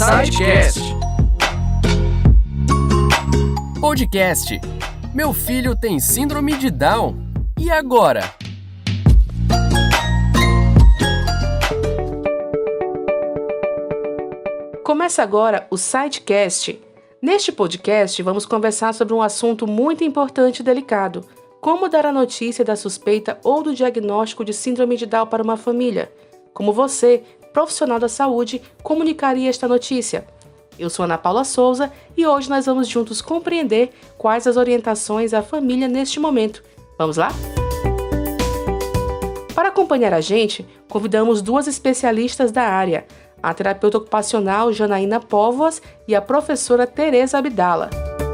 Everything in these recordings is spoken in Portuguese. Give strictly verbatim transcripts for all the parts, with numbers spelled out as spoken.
SciCast. Podcast. Meu filho tem síndrome de Down. E agora? Começa agora o SciCast. Neste podcast, vamos conversar sobre um assunto muito importante e delicado: como dar a notícia da suspeita ou do diagnóstico de síndrome de Down para uma família. Como você, profissional da saúde, comunicaria esta notícia? Eu sou Ana Paula Souza e hoje nós vamos juntos compreender quais as orientações à família neste momento. Vamos lá? Para acompanhar a gente, convidamos duas especialistas da área, a terapeuta ocupacional Janaína Póvoas e a professora Tereza Abdala.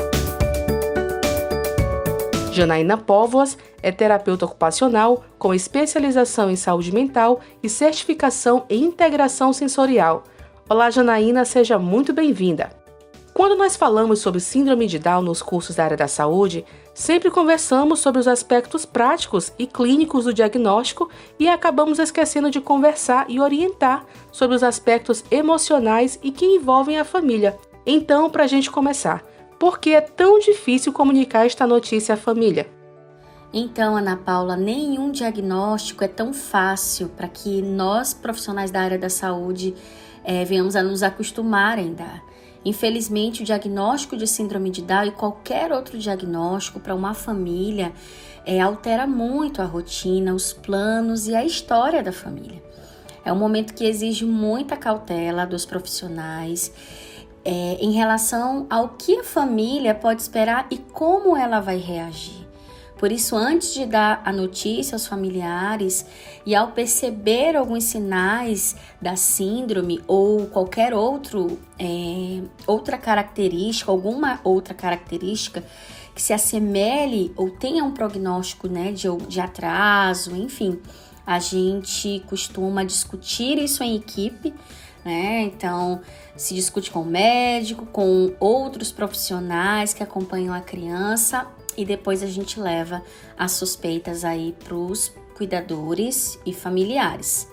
Janaína Póvoas é terapeuta ocupacional com especialização em saúde mental e certificação em integração sensorial. Olá, Janaína, seja muito bem-vinda. Quando nós falamos sobre síndrome de Down nos cursos da área da saúde, sempre conversamos sobre os aspectos práticos e clínicos do diagnóstico e acabamos esquecendo de conversar e orientar sobre os aspectos emocionais e que envolvem a família. Então, para a gente começar, por que é tão difícil comunicar esta notícia à família? Então, Ana Paula, nenhum diagnóstico é tão fácil para que nós, profissionais da área da saúde, é, venhamos a nos acostumar a dar. Infelizmente, o diagnóstico de síndrome de Down e qualquer outro diagnóstico para uma família é, altera muito a rotina, os planos e a história da família. É um momento que exige muita cautela dos profissionais é, em relação ao que a família pode esperar e como ela vai reagir. Por isso, antes de dar a notícia aos familiares e ao perceber alguns sinais da síndrome ou qualquer outro, é, outra característica, alguma outra característica que se assemelhe ou tenha um prognóstico, né, de, de atraso, enfim, a gente costuma discutir isso em equipe, né? Então, se discute com o médico, com outros profissionais que acompanham a criança. E depois a gente leva as suspeitas aí para os cuidadores e familiares.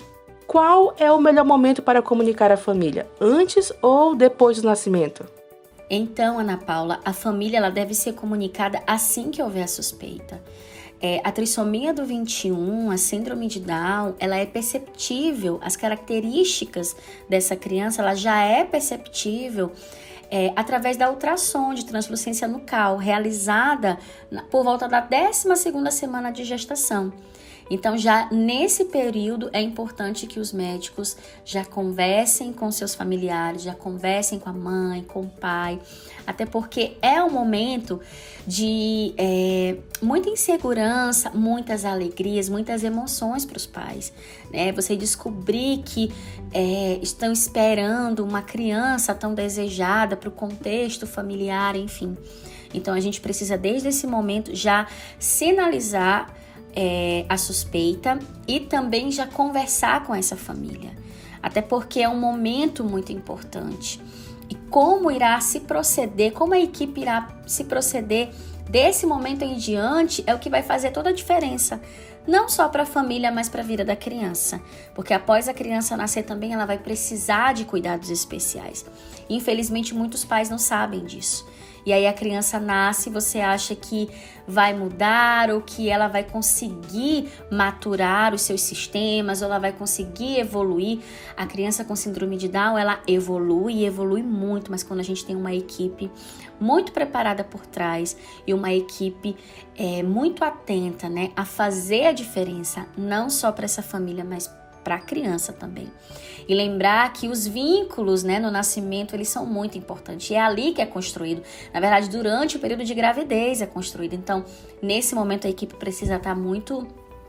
Qual é o melhor momento para comunicar à família? Antes ou depois do nascimento? Então, Ana Paula, a família ela deve ser comunicada assim que houver a suspeita. É, a trissomia do vinte e um, a síndrome de Down, ela é perceptível, as características dessa criança, ela já é perceptível É, através da ultrassom de translucência nucal, realizada na, por volta da décima segunda semana de gestação. Então, já nesse período, é importante que os médicos já conversem com seus familiares, já conversem com a mãe, com o pai, até porque é um momento de é, muita insegurança, muitas alegrias, muitas emoções para os pais, né? Você descobrir que é, estão esperando uma criança tão desejada para o contexto familiar, enfim. Então, a gente precisa, desde esse momento, já sinalizar É, a suspeita e também já conversar com essa família, até porque é um momento muito importante. E como irá se proceder, como a equipe irá se proceder desse momento em diante é o que vai fazer toda a diferença, não só para a família, mas para a vida da criança, porque após a criança nascer também ela vai precisar de cuidados especiais. Infelizmente, muitos pais não sabem disso. E aí a criança nasce e você acha que vai mudar ou que ela vai conseguir maturar os seus sistemas ou ela vai conseguir evoluir. A criança com síndrome de Down, ela evolui e evolui muito, mas quando a gente tem uma equipe muito preparada por trás e uma equipe é, muito atenta, né, a fazer a diferença, não só para essa família, mas para a criança também. E lembrar que os vínculos, né, no nascimento, eles são muito importantes. E é ali que é construído. Na verdade, durante o período de gravidez é construído. Então, nesse momento, a equipe precisa estar muito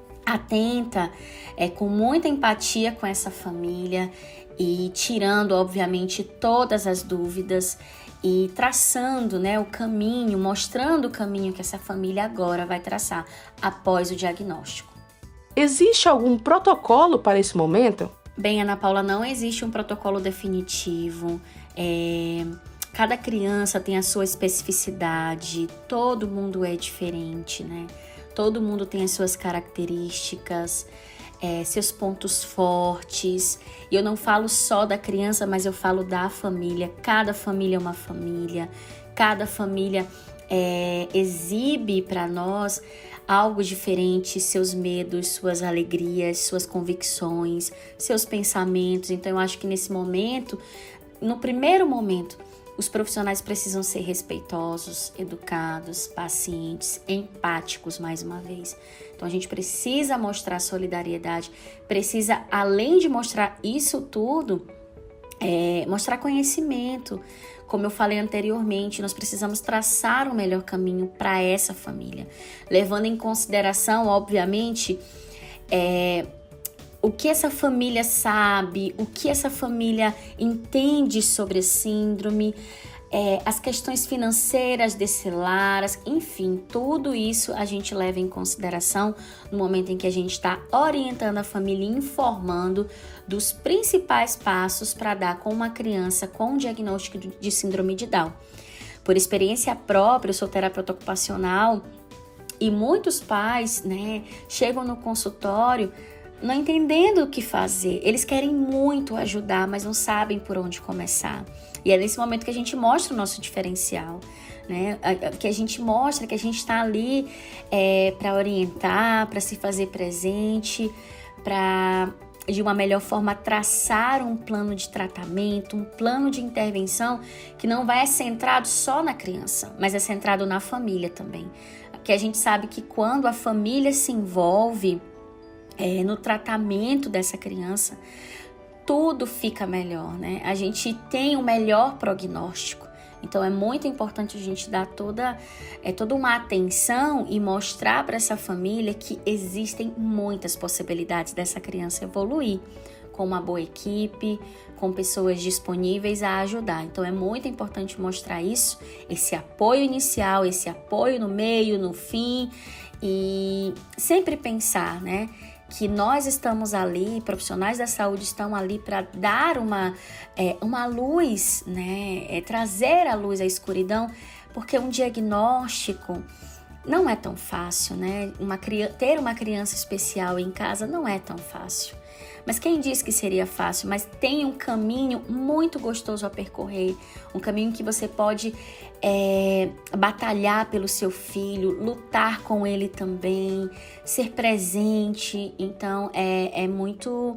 atenta, é, com muita empatia com essa família e tirando, obviamente, todas as dúvidas e traçando, né, o caminho, mostrando o caminho que essa família agora vai traçar após o diagnóstico. Existe algum protocolo para esse momento? Bem, Ana Paula, não existe um protocolo definitivo. É, cada criança tem a sua especificidade, todo mundo é diferente, né? Todo mundo tem as suas características. é, seus pontos fortes. E eu não falo só da criança, mas eu falo da família. Cada família é uma família, cada família é, exibe para nós algo diferente, seus medos, suas alegrias, suas convicções, seus pensamentos. Então eu acho que nesse momento, no primeiro momento, os profissionais precisam ser respeitosos, educados, pacientes, empáticos, mais uma vez. Então a gente precisa mostrar solidariedade, precisa, além de mostrar isso tudo, é, mostrar conhecimento. Como eu falei anteriormente, nós precisamos traçar o melhor caminho para essa família, levando em consideração, obviamente, é, o que essa família sabe, o que essa família entende sobre a síndrome, é, as questões financeiras desse lar, enfim, tudo isso a gente leva em consideração no momento em que a gente está orientando a família e informando dos principais passos para dar com uma criança com diagnóstico de síndrome de Down. Por experiência própria, eu sou terapeuta ocupacional e muitos pais, né, chegam no consultório não entendendo o que fazer. Eles querem muito ajudar, mas não sabem por onde começar. E é nesse momento que a gente mostra o nosso diferencial, né? Que a gente mostra que a gente está ali é, para orientar, para se fazer presente, para, de uma melhor forma, traçar um plano de tratamento, um plano de intervenção que não vai ser centrado só na criança, mas é centrado na família também. Que a gente sabe que quando a família se envolve É, no tratamento dessa criança, tudo fica melhor, né? A gente tem o melhor prognóstico. Então é muito importante a gente dar toda, é, toda uma atenção e mostrar para essa família que existem muitas possibilidades dessa criança evoluir com uma boa equipe, com pessoas disponíveis a ajudar. Então é muito importante mostrar isso, esse apoio inicial, esse apoio no meio, no fim, e sempre pensar, né, que nós estamos ali, profissionais da saúde estão ali para dar uma, é, uma luz, né? É, trazer a luz à escuridão, porque um diagnóstico não é tão fácil, né? Uma, ter uma criança especial em casa não é tão fácil. Mas quem disse que seria fácil? Mas tem um caminho muito gostoso a percorrer, um caminho que você pode é, batalhar pelo seu filho, lutar com ele também, ser presente. Então é, é muito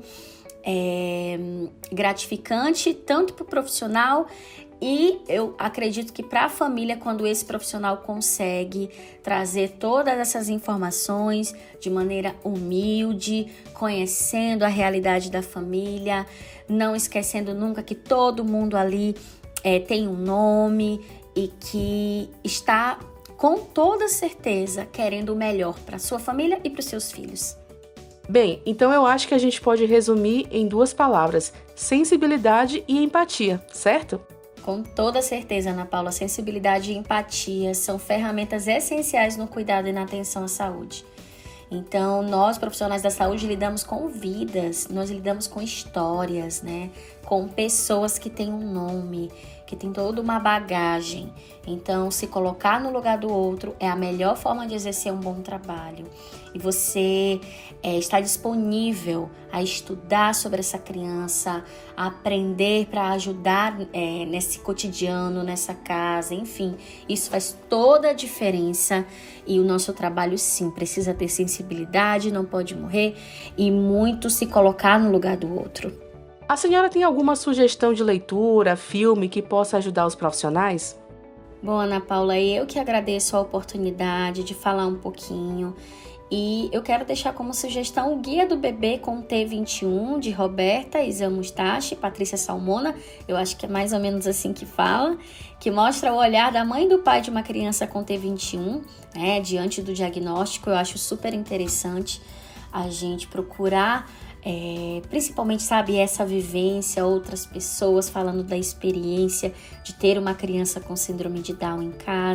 é, gratificante, tanto para o profissional, e eu acredito que para a família, quando esse profissional consegue trazer todas essas informações de maneira humilde, conhecendo a realidade da família, não esquecendo nunca que todo mundo ali é, tem um nome e que está com toda certeza querendo o melhor para a sua família e para os seus filhos. Bem, então eu acho que a gente pode resumir em duas palavras: sensibilidade e empatia, certo? Com toda certeza, Ana Paula, sensibilidade e empatia são ferramentas essenciais no cuidado e na atenção à saúde. Então, nós, profissionais da saúde, lidamos com vidas, nós lidamos com histórias, né? Com pessoas que têm um nome, que têm toda uma bagagem. Então, se colocar no lugar do outro é a melhor forma de exercer um bom trabalho. E você é, está disponível a estudar sobre essa criança, a aprender para ajudar é, nesse cotidiano, nessa casa, enfim. Isso faz toda a diferença e o nosso trabalho, sim, precisa ter sensibilidade, não pode morrer e muito se colocar no lugar do outro. A senhora tem alguma sugestão de leitura, filme que possa ajudar os profissionais? Bom, Ana Paula, eu que agradeço a oportunidade de falar um pouquinho. E eu quero deixar como sugestão o Guia do Bebê com T vinte e um, de Roberta Isa Mustache, Patrícia Salmona, eu acho que é mais ou menos assim que fala, que mostra o olhar da mãe e do pai de uma criança com T vinte e um, né, diante do diagnóstico. Eu acho super interessante a gente procurar, é, principalmente, sabe, essa vivência, outras pessoas falando da experiência de ter uma criança com síndrome de Down em casa,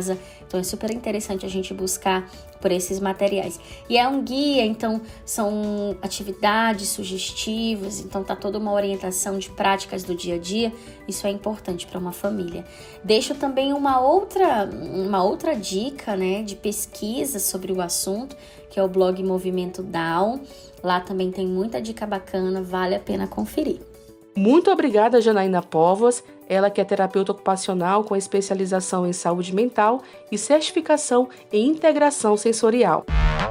Então é super interessante a gente buscar por esses materiais. E é um guia, então são atividades sugestivas, então tá toda uma orientação de práticas do dia a dia. Isso é importante para uma família. Deixo também uma outra, uma outra dica, né, de pesquisa sobre o assunto, que é o blog Movimento Down. Lá também tem muita dica bacana, vale a pena conferir. Muito obrigada, Janaína Póvoas, ela que é terapeuta ocupacional com especialização em saúde mental e certificação em integração sensorial.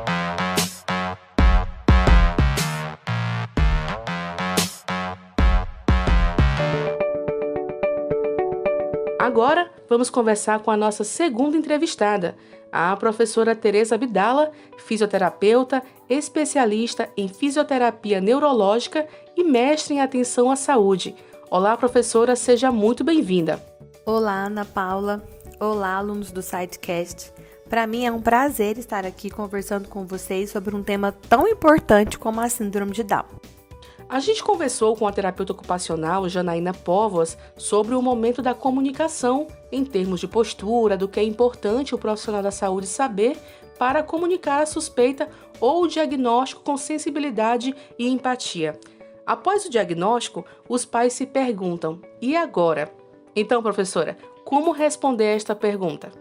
Agora, vamos conversar com a nossa segunda entrevistada, a professora Tereza Abdala, fisioterapeuta, especialista em fisioterapia neurológica e mestre em atenção à saúde. Olá, professora, seja muito bem-vinda. Olá, Ana Paula. Olá, alunos do SciCast. Para mim é um prazer estar aqui conversando com vocês sobre um tema tão importante como a síndrome de Down. A gente conversou com a terapeuta ocupacional Janaína Póvoas sobre o momento da comunicação em termos de postura, do que é importante o profissional da saúde saber para comunicar a suspeita ou o diagnóstico com sensibilidade e empatia. Após o diagnóstico, os pais se perguntam, e agora? Então, professora, como responder a esta pergunta?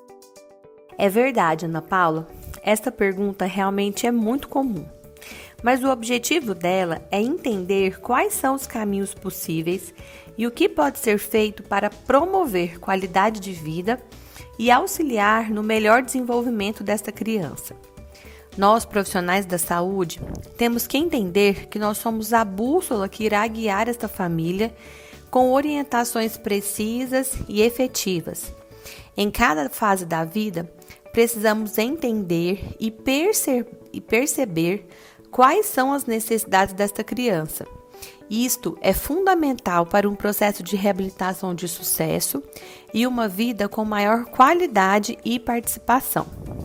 É verdade, Ana Paula. Esta pergunta realmente é muito comum. Mas o objetivo dela é entender quais são os caminhos possíveis e o que pode ser feito para promover qualidade de vida e auxiliar no melhor desenvolvimento desta criança. Nós, profissionais da saúde, temos que entender que nós somos a bússola que irá guiar esta família com orientações precisas e efetivas. Em cada fase da vida, precisamos entender e, perce- e perceber quais são as necessidades desta criança. Isto é fundamental para um processo de reabilitação de sucesso e uma vida com maior qualidade e participação.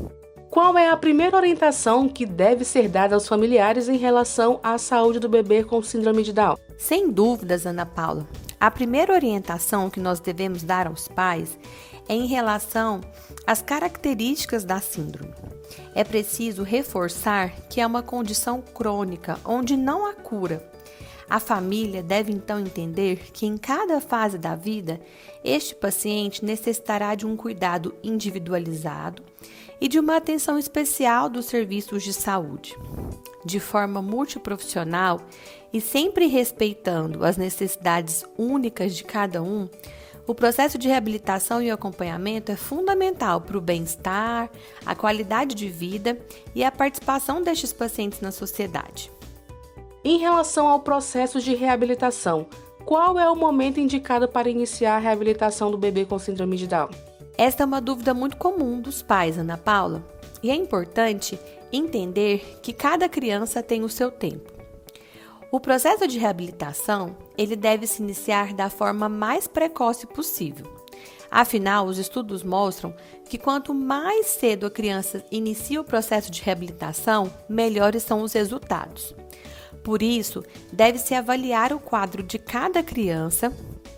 Qual é a primeira orientação que deve ser dada aos familiares em relação à saúde do bebê com síndrome de Down? Sem dúvidas, Ana Paula, a primeira orientação que nós devemos dar aos pais é em relação às características da síndrome. É preciso reforçar que é uma condição crônica, onde não há cura. A família deve então entender que em cada fase da vida, este paciente necessitará de um cuidado individualizado e de uma atenção especial dos serviços de saúde. De forma multiprofissional e sempre respeitando as necessidades únicas de cada um, o processo de reabilitação e acompanhamento é fundamental para o bem-estar, a qualidade de vida e a participação destes pacientes na sociedade. Em relação ao processo de reabilitação, qual é o momento indicado para iniciar a reabilitação do bebê com síndrome de Down? Esta é uma dúvida muito comum dos pais, Ana Paula, e é importante entender que cada criança tem o seu tempo. O processo de reabilitação, ele deve se iniciar da forma mais precoce possível. Afinal, os estudos mostram que quanto mais cedo a criança inicia o processo de reabilitação, melhores são os resultados. Por isso, deve-se avaliar o quadro de cada criança,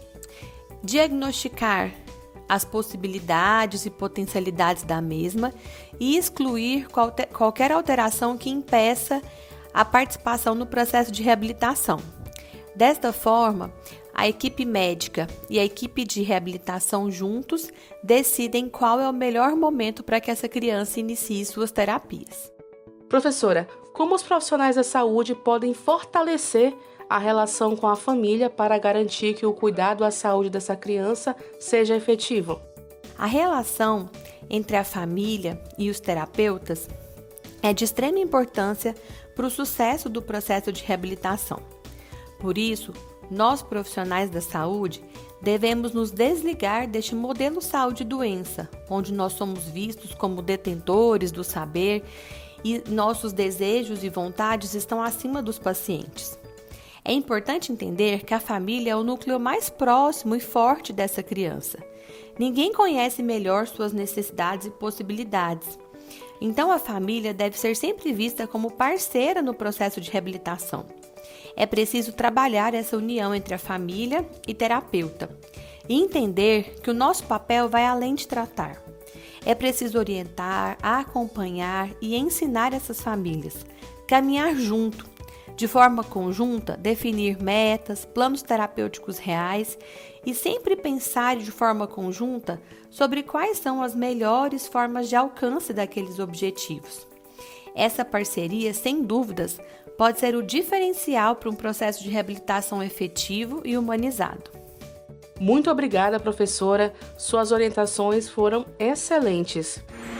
diagnosticar as possibilidades e potencialidades da mesma e excluir qualquer alteração que impeça a participação no processo de reabilitação. Desta forma, a equipe médica e a equipe de reabilitação juntos decidem qual é o melhor momento para que essa criança inicie suas terapias. Professora, como os profissionais da saúde podem fortalecer a relação com a família para garantir que o cuidado à saúde dessa criança seja efetivo? A relação entre a família e os terapeutas é de extrema importância para o sucesso do processo de reabilitação. Por isso, nós profissionais da saúde devemos nos desligar deste modelo saúde-doença, onde nós somos vistos como detentores do saber e nossos desejos e vontades estão acima dos pacientes. É importante entender que a família é o núcleo mais próximo e forte dessa criança. Ninguém conhece melhor suas necessidades e possibilidades. Então, a família deve ser sempre vista como parceira no processo de reabilitação. É preciso trabalhar essa união entre a família e terapeuta e entender que o nosso papel vai além de tratar. É preciso orientar, acompanhar e ensinar essas famílias, caminhar junto, de forma conjunta, definir metas, planos terapêuticos reais e sempre pensar de forma conjunta sobre quais são as melhores formas de alcance daqueles objetivos. Essa parceria, sem dúvidas, pode ser o diferencial para um processo de reabilitação efetivo e humanizado. Muito obrigada, professora. Suas orientações foram excelentes.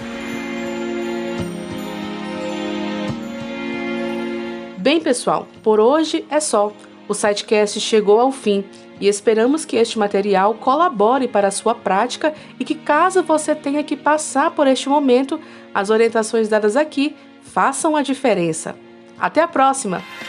Bem, pessoal, por hoje é só. O SiteCast chegou ao fim e esperamos que este material colabore para a sua prática e que, caso você tenha que passar por este momento, as orientações dadas aqui façam a diferença. Até a próxima!